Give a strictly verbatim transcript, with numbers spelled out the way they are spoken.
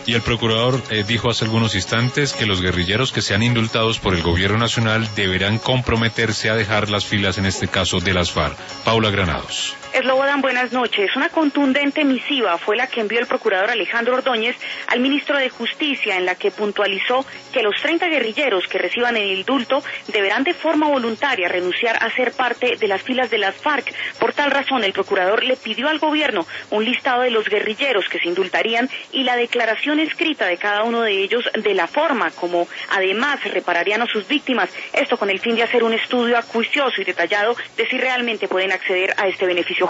Y el procurador eh, dijo hace algunos instantes que los guerrilleros que sean indultados por el gobierno nacional deberán comprometerse a dejar las filas, en este caso, de las FARC. Paula Granados. Eslobodan, buenas noches. Una contundente misiva fue la que envió el procurador Alejandro Ordóñez al ministro de Justicia, en la que puntualizó que los treinta guerrilleros que reciban el indulto deberán de forma voluntaria renunciar a ser parte de las filas de las FARC. Por tal razón, el procurador le pidió al gobierno un listado de los guerrilleros que se indultarían y la declaración escrita de cada uno de ellos de la forma como además repararían a sus víctimas. Esto con el fin de hacer un estudio acuicioso y detallado de si realmente pueden acceder a este beneficio